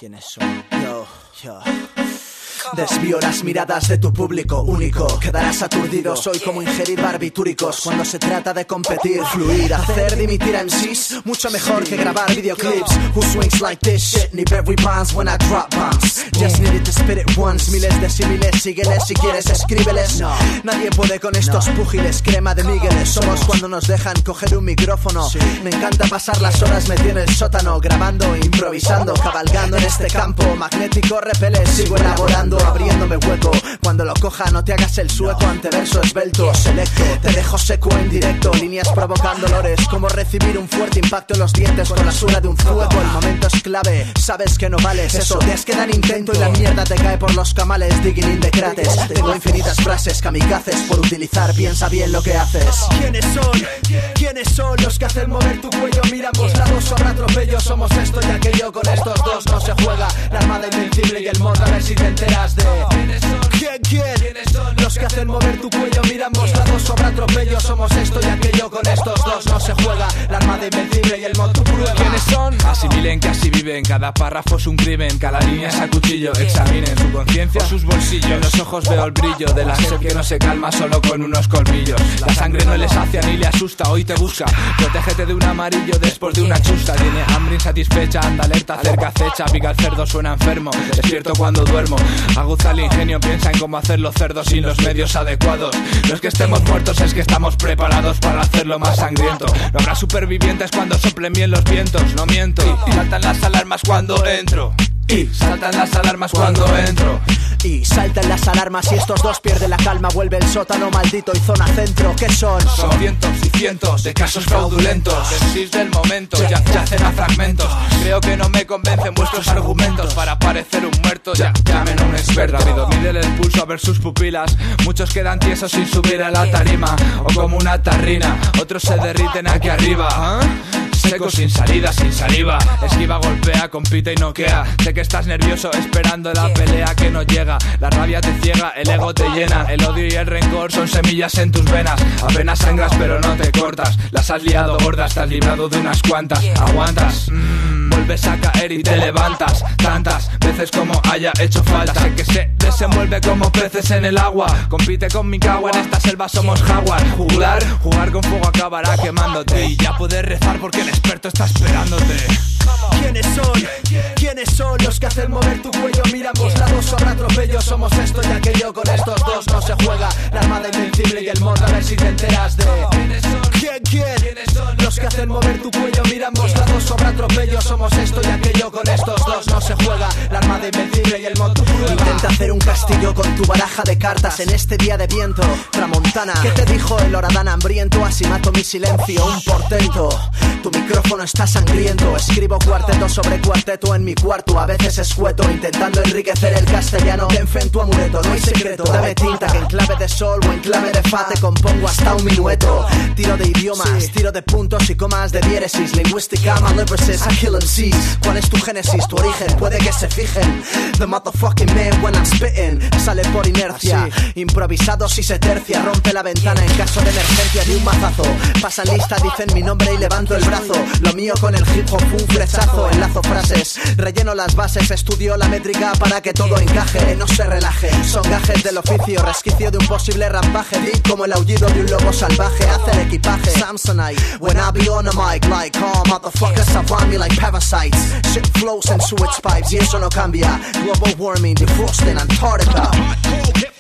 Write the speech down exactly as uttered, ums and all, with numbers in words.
¿Quiénes son? Yo, yo. Desvío las miradas de tu público único. Quedarás aturdido, soy como ingerir barbitúricos cuando se trata de competir. Fluir, hacer dimitir a M Cs, mucho mejor que grabar videoclips. Who swings like this shit, need every bounce when I drop bombs. Just needed to spit it once, miles de símiles, sígueles si quieres, escríbeles. Nadie puede con estos púgiles, crema de Migueles. Somos cuando nos dejan coger un micrófono. Me encanta pasar las horas metido en el sótano, grabando, improvisando, cabalgando en este campo magnético, repeles, sigo elaborando, abriéndome hueco. Cuando lo coja no te hagas el sueco, ante verso esbelto, selecto. Te dejo seco en directo, líneas provocan dolores, como recibir un fuerte impacto en los dientes con la suela de un fuego. El momento es clave, sabes que no vales eso, te has quedado intento y la mierda te cae por los camales. Digging in the crates, tengo infinitas frases kamikazes por utilizar, piensa bien lo que haces. ¿Quiénes son? ¿Quiénes son los que hacen mover tu cuello? Mira ambos lados, habrá atropello, somos esto y aquello, con estos dos no se juega. La armada invencible y el mod, a ver si te enteras de ¿quiénes son? ¿Quién, quién? ¿Quiénes son los que hacen mover tu cuello? Mira ambos lados, sobra atropello, somos esto y aquello, con estos dos no se juega. La armada invencible y el mod, tu prueba. ¿Quiénes son? Asimilen que así viven, cada párrafo es un crimen, cada línea es a cuchillo. Examinen su conciencia, sus bolsillos. En los ojos veo el brillo de la sed que no se calma solo con unos colmillos. La sangre no les sacia ni le asusta, hoy te busca. Protégete de un amarillo después de una chusta. Tiene hambre insatisfecha, anda alerta, cerca acecha. Pica el cerdo, suena enfermo, despierto cuando duermo. Aguza el ingenio, piensa en cómo hacer los cerdos sin los medios adecuados. No es que estemos muertos, es que estamos preparados para hacerlo más sangriento. No habrá supervivientes cuando soplen bien los vientos, no miento. Y saltan las alarmas cuando entro. Y saltan las alarmas cuando entro. Y saltan las alarmas y estos dos pierden la calma. Vuelve el sótano maldito y zona centro. ¿Qué son? Son cientos y cientos de casos fraudulentos. M Cs del momento ya yacen a fragmentos. Creo que no me convencen vuestros argumentos para parecer un muerto. Ya llamen a un experto. Rápido mídele el pulso a ver sus pupilas. Muchos quedan tiesos sin subir a la tarima, o como una tarrina. Otros se derriten aquí arriba. ¿Eh? Seco sin salida, sin saliva. Esquiva, golpea, compite y noquea. Sé que estás nervioso esperando la pelea que no llega. La rabia te ciega, el ego te llena. El odio y el rencor son semillas en tus venas. Apenas sangras pero no te cortas. Las has liado gordas, te has librado de unas cuantas. Aguantas, mm, vuelves a caer y te levantas. Tantas veces como haya hecho falta. Sé que se desenvuelve como peces en el agua. Compite con mi cagua, en esta selva somos jaguar. Jugar, jugar con fuego acabará quemándote. Y ya puedes rezar porque el experto está esperándote. ¿Quiénes son? ¿Quiénes son los que hacen mover tu cuello? Mira ambos lados, sobra atropello, somos esto y aquello, con estos dos no se juega. La armada invencible y el mod, a ver si te enteras de ¿quién, quién? ¿Quiénes son los que hacen mover tu cuello? Mira ambos lados, sobra atropello, somos esto y aquello, con estos dos no se juega. La armada invencible y el mod, tu prueba. Intenta hacer un castillo con tu baraja de cartas en este día de viento. Tramontana, ¿qué te dijo el Oradán hambriento? Así mato mi silencio, un portento. Tu micrófono está sangriento. Escribo cuarteto sobre cuarteto en mi cuarto. A veces escueto, intentando enriquecer el castellano. Ten fe en tu amuleto, no hay secreto. Dame tinta que en clave de sol o en clave de fa te compongo hasta un minueto. Tiro de idiomas, tiro de puntos y comas de diéresis. Lingüística, my lyricist, I kill M Cs. ¿Cuál es tu génesis, tu origen? Puede que se fijen. The motherfucking man when I'm spitting. Sale por inercia, improvisado si se tercia. Rompe la ventana en caso de emergencia de un mazazo. Pasan lista, dicen mi nombre y levanto el brazo. Lo mío con el hip hop, un flechazo. Enlazo frases, relleno las bases. Estudio la métrica para que todo encaje. No se relaje, son gajes del oficio. Resquicio de un posible rampaje. Deep como el aullido de un lobo salvaje. Hace el equipaje Samsonite, when I be on the mic. Like all motherfuckers surround me like parasites. Shit flows in sewage pipes y eso no cambia. Global warming, defrosting Antarctica.